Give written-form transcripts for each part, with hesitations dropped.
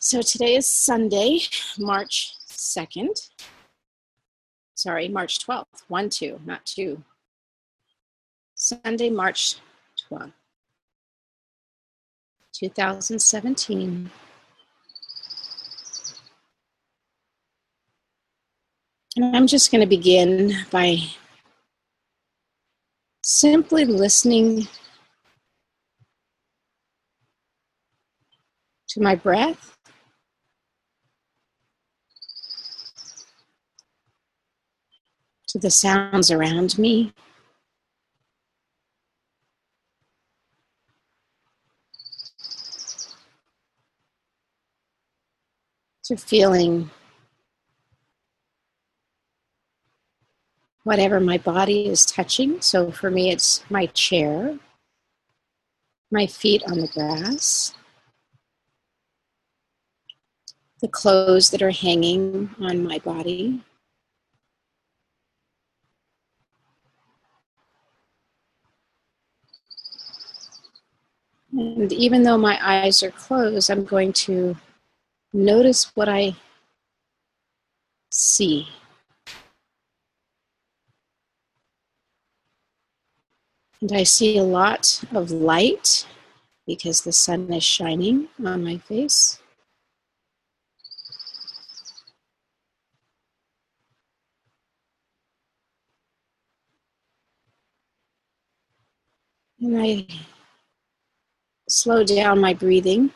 So today is Sunday, March 2nd. Sorry, March 12th. 1, 2, not 2. Sunday, March 12th, 2017. And I'm just going to begin by simply listening to my breath, to the sounds around me, to feeling whatever my body is touching. So for me, it's my chair, my feet on the grass, the clothes that are hanging on my body. And even though my eyes are closed, I'm going to notice what I see. And I see a lot of light because the sun is shining on my face. And I slow down my breathing.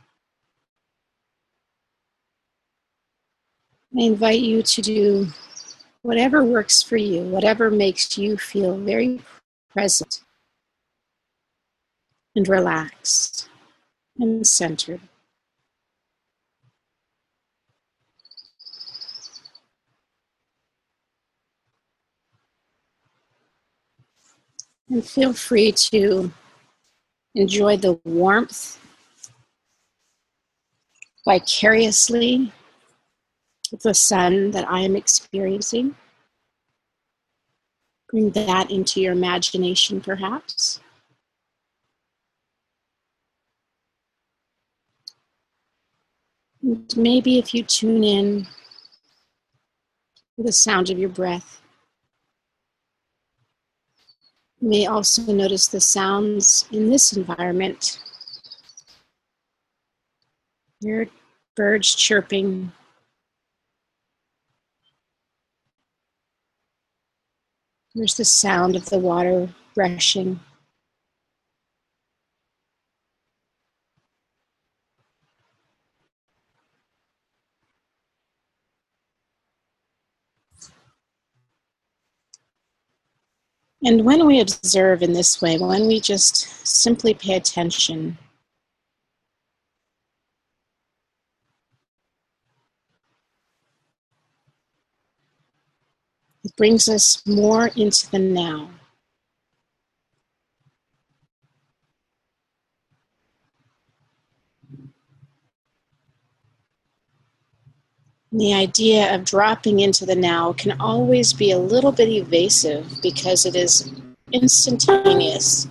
I invite you to do whatever works for you, whatever makes you feel very present and relaxed and centered. And feel free to enjoy the warmth vicariously of the sun that I am experiencing. Bring that into your imagination, perhaps. And maybe if you tune in to the sound of your breath, you may also notice the sounds in this environment. Your birds chirping, there's the sound of the water rushing. And when we observe in this way, when we just simply pay attention, it brings us more into the now. The idea of dropping into the now can always be a little bit evasive because it is instantaneous.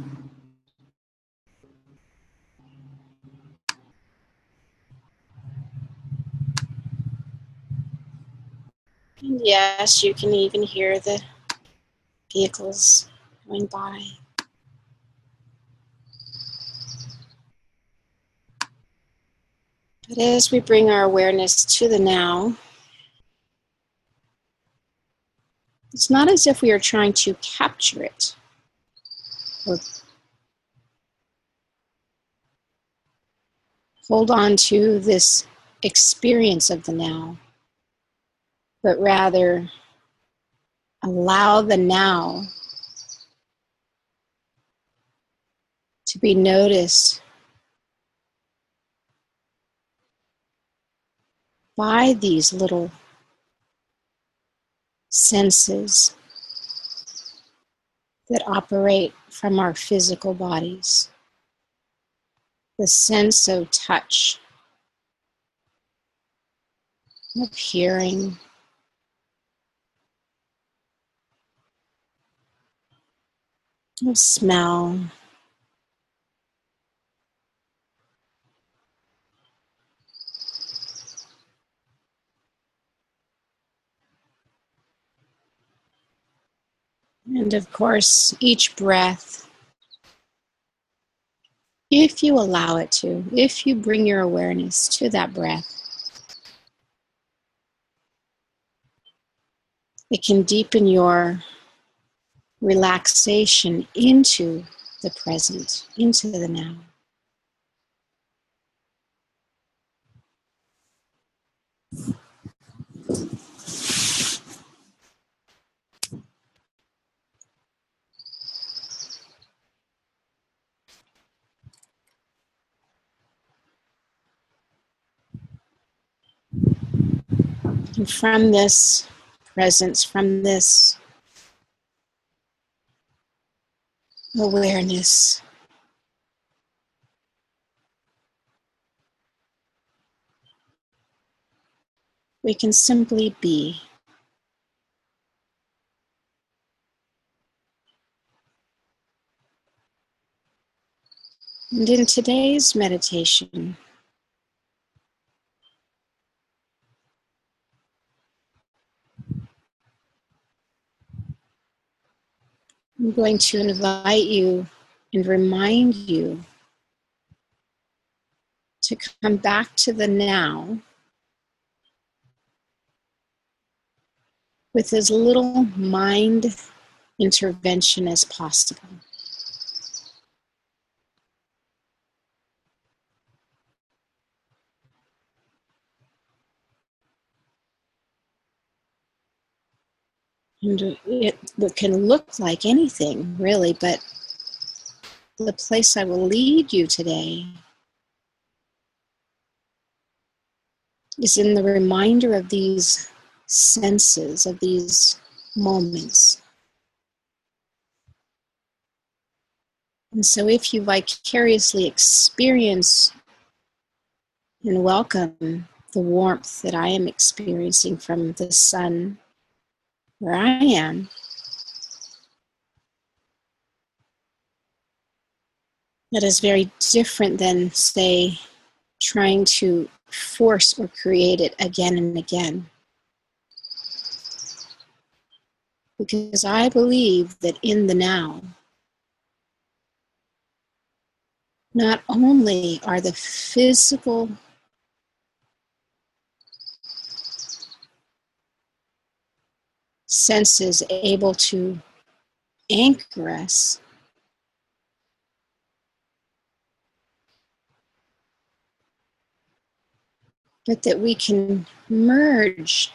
And yes, you can even hear the vehicles going by. But as we bring our awareness to the now, it's not as if we are trying to capture it or hold on to this experience of the now, but rather allow the now to be noticed by these little senses that operate from our physical bodies. The sense of touch, of hearing, of smell, And of course, each breath, if you allow it to, if you bring your awareness to that breath, it can deepen your relaxation into the present, into the now. And from this presence, from this awareness, we can simply be. And in today's meditation, I'm going to invite you and remind you to come back to the now with as little mind intervention as possible. And it can look like anything, really, but the place I will lead you today is in the reminder of these senses, of these moments. And so if you vicariously experience and welcome the warmth that I am experiencing from the sun where I am, that is very different than, say, trying to force or create it again and again. Because I believe that in the now, not only are the physical senses able to anchor us, but that we can merge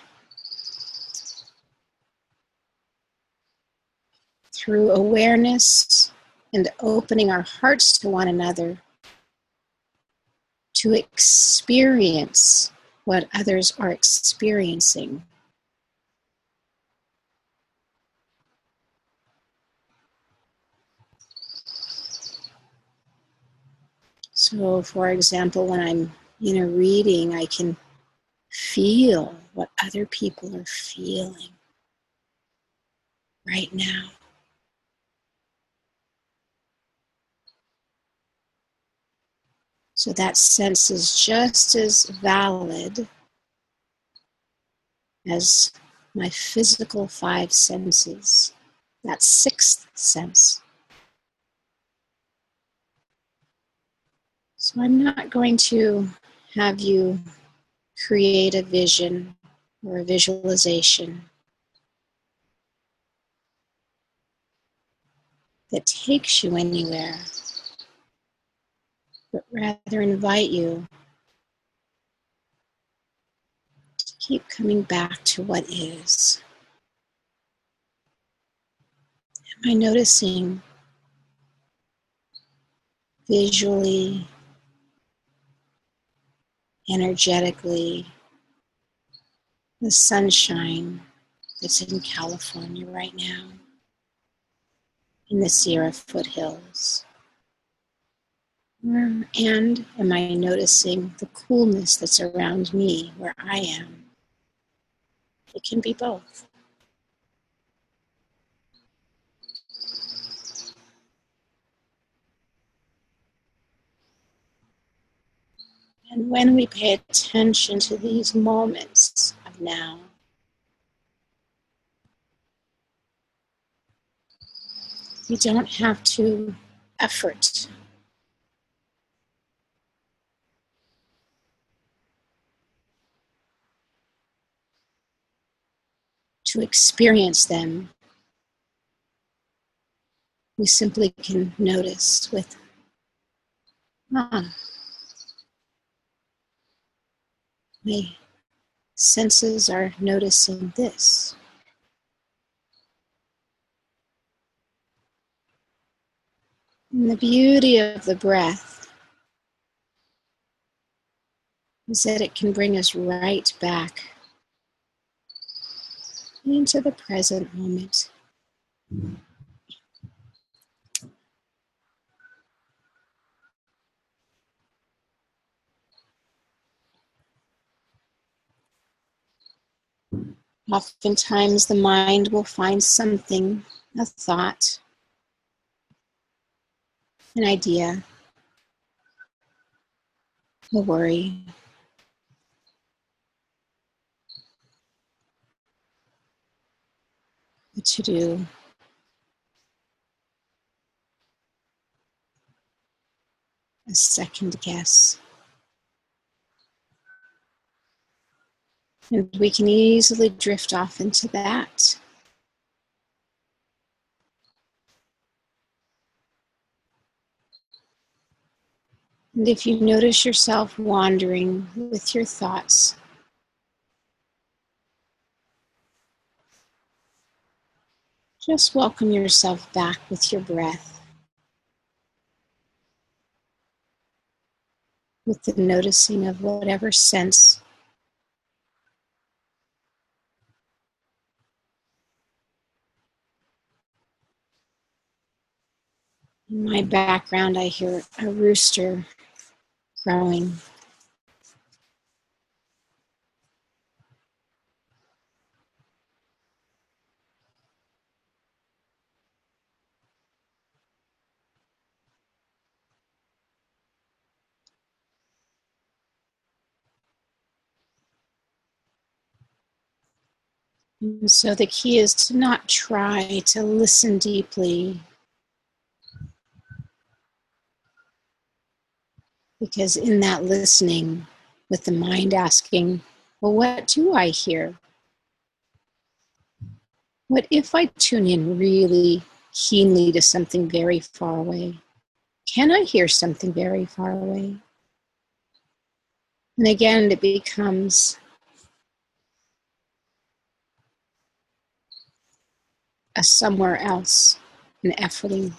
through awareness and opening our hearts to one another to experience what others are experiencing. So, for example, when I'm in a reading, I can feel what other people are feeling right now. So that sense is just as valid as my physical five senses, that sixth sense. So I'm not going to have you create a vision or a visualization that takes you anywhere, but rather invite you to keep coming back to what is. Am I noticing visually, energetically, the sunshine that's in California right now, in the Sierra foothills? And am I noticing the coolness that's around me where I am? It can be both. And when we pay attention to these moments of now, You don't have to effort to experience them. We simply can notice with, my senses are noticing this. And the beauty of the breath is that it can bring us right back into the present moment. Oftentimes the mind will find something, a thought, an idea, a worry, a to-do, a second guess. And we can easily drift off into that. And if you notice yourself wandering with your thoughts, just welcome yourself back with your breath, with the noticing of whatever sense. In my background, I hear a rooster crowing. And so the key is to not try to listen deeply, because in that listening, with the mind asking, well, what do I hear? What if I tune in really keenly to something very far away? Can I hear something very far away? And again, it becomes a somewhere else, an efforting.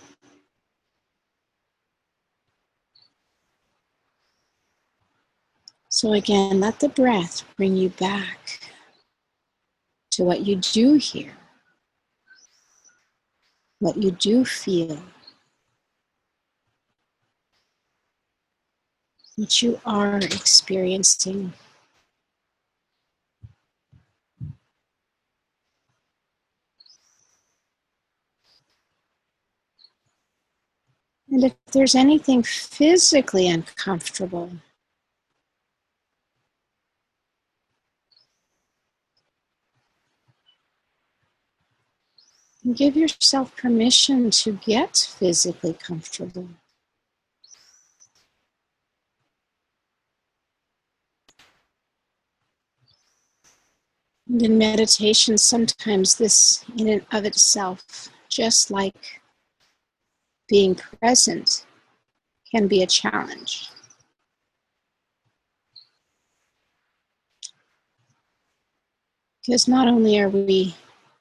So again, let the breath bring you back to what you do hear, what you do feel, what you are experiencing. And if there's anything physically uncomfortable, give yourself permission to get physically comfortable. And in meditation, sometimes this in and of itself, just like being present, can be a challenge. Because not only are we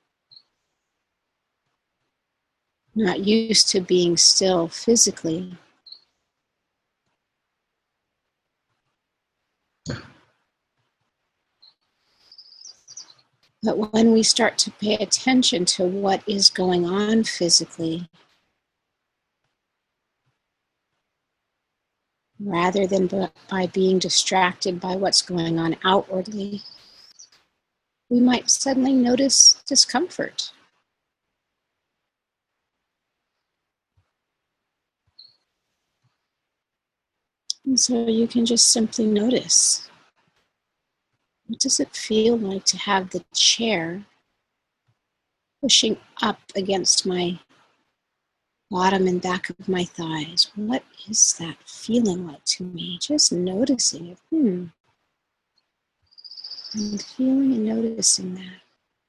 not used to being still physically, but when we start to pay attention to what is going on physically, rather than by being distracted by what's going on outwardly, we might suddenly notice discomfort. And so you can just simply notice, what does it feel like to have the chair pushing up against my bottom and back of my thighs. What is that feeling like to me? Just noticing it. I'm feeling and noticing that.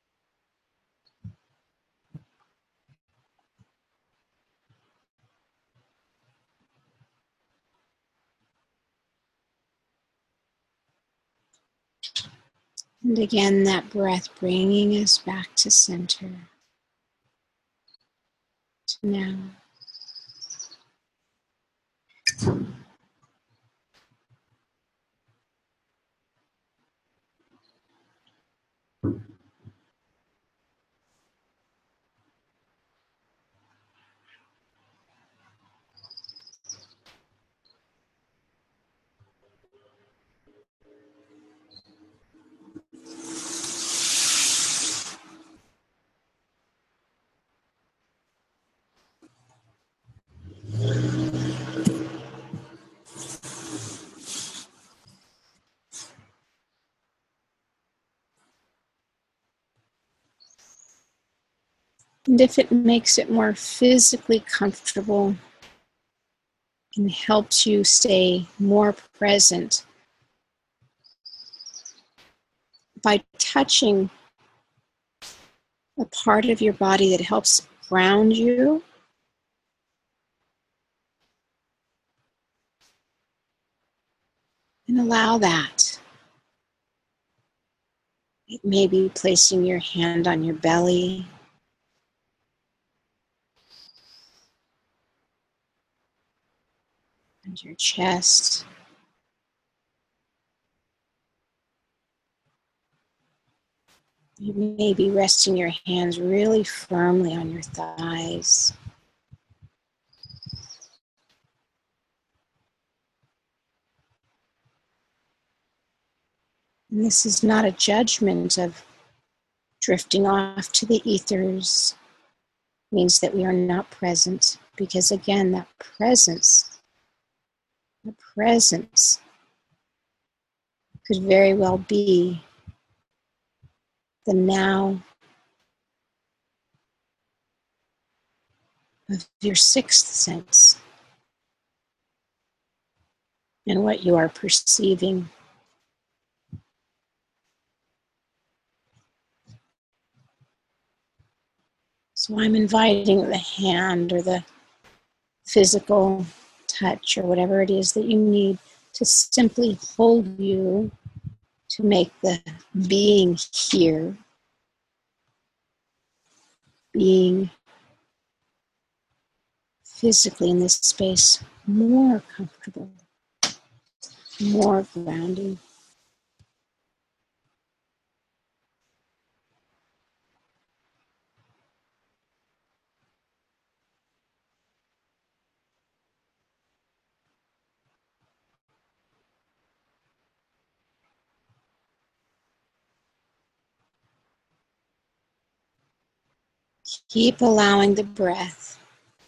And again, that breath bringing us back to center, to now. And if it makes it more physically comfortable and helps you stay more present by touching a part of your body that helps ground you, and allow that. It may be placing your hand on your belly, and your chest. You may be resting your hands really firmly on your thighs. And this is not a judgment of drifting off to the ethers. It means that we are not present, because again, that presence could very well be the now of your sixth sense and what you are perceiving. So I'm inviting the hand or the physical touch or whatever it is that you need to simply hold you, to make the being here, being physically in this space more comfortable, more grounding. Keep allowing the breath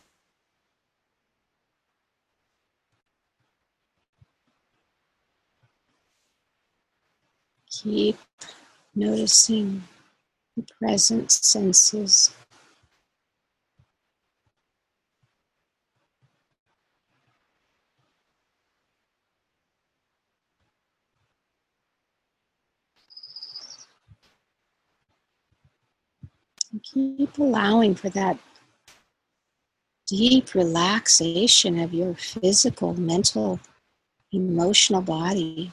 keep noticing the present senses. And keep allowing for that deep relaxation of your physical, mental, emotional body.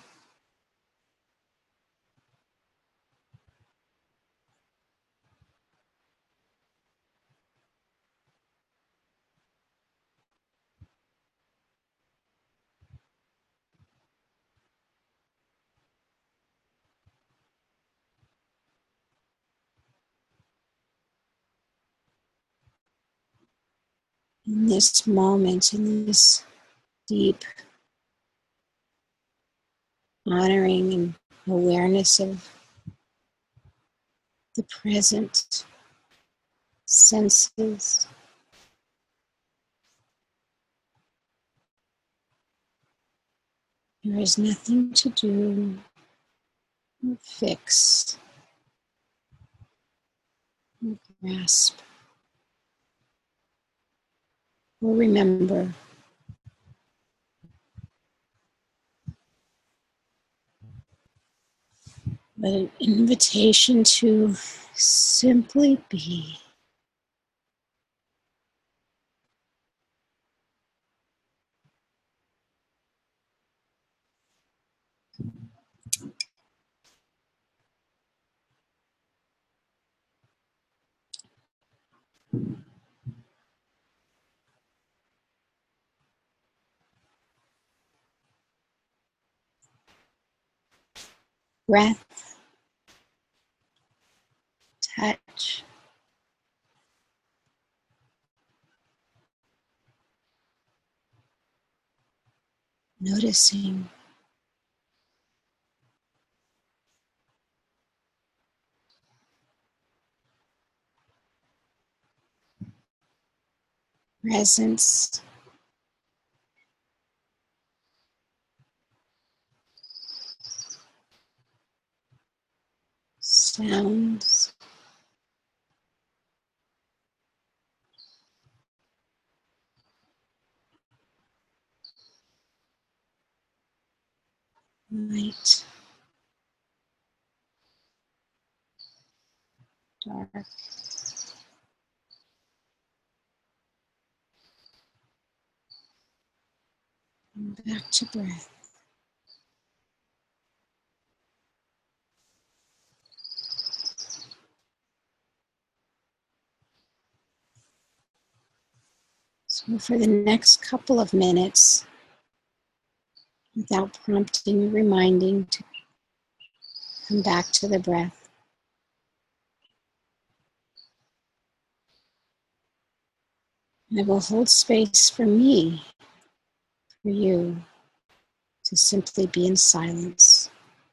In this moment, in this deep honoring and awareness of the present senses, there is nothing to do or fix or grasp. Or remember. But an invitation to simply be. Breath, touch, noticing. Presence, sounds, light, dark. And back to breath. So for the next couple of minutes, without prompting, reminding to come back to the breath. I will hold space for me, for you, to simply be in silence.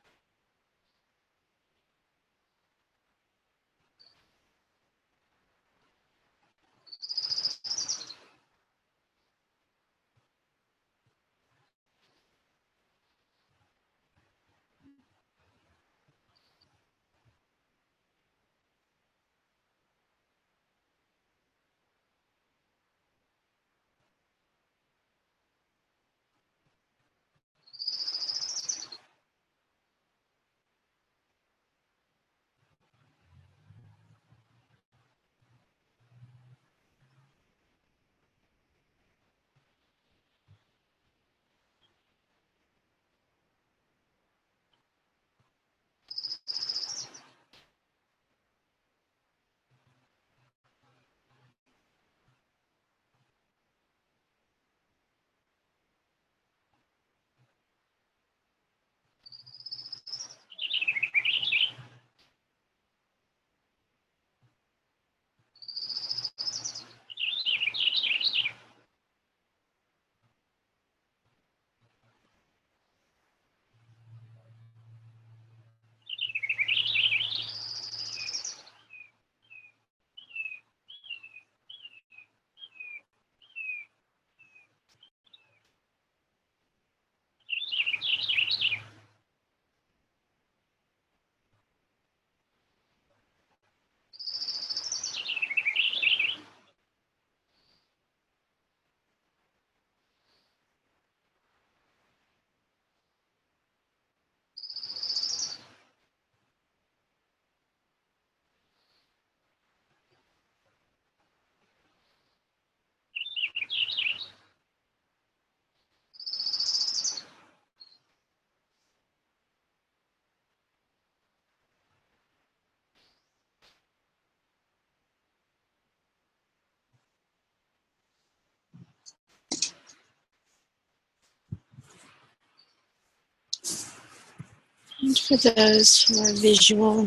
And for those who are visual,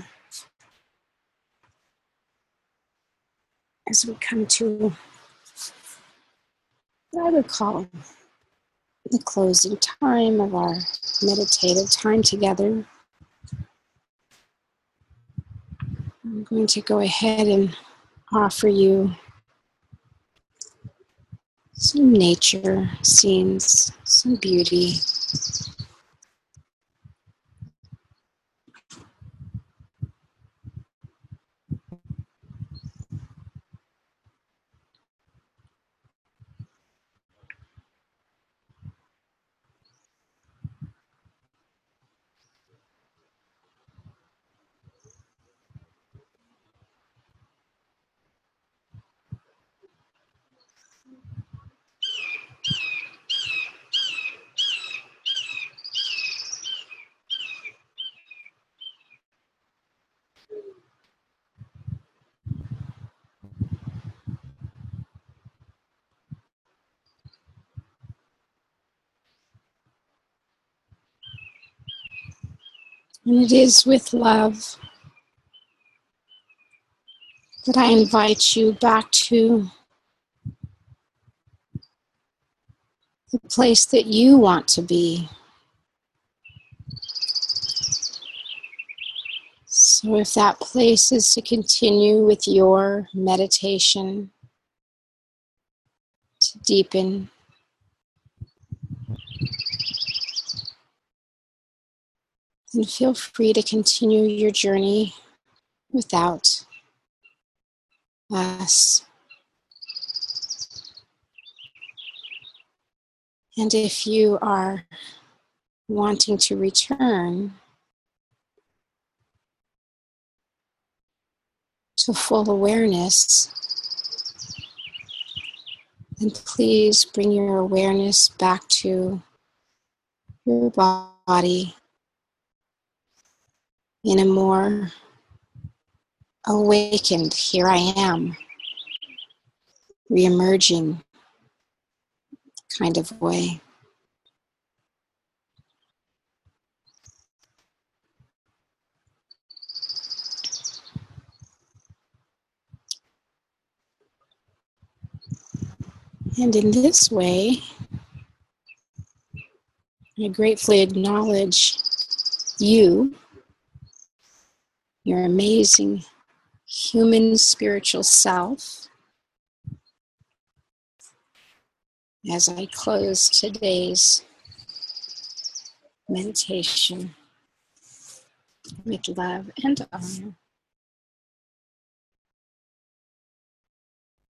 as we come to what I would call the closing time of our meditative time together, I'm going to go ahead and offer you some nature scenes, some beauty. And it is with love that I invite you back to the place that you want to be. So if that place is to continue with your meditation, to deepen, then feel free to continue your journey without us. And if you are wanting to return to full awareness, then please bring your awareness back to your body in a more awakened, here I am, re-emerging kind of way. And in this way, I gratefully acknowledge you, your amazing human spiritual self, as I close today's meditation with love and honor.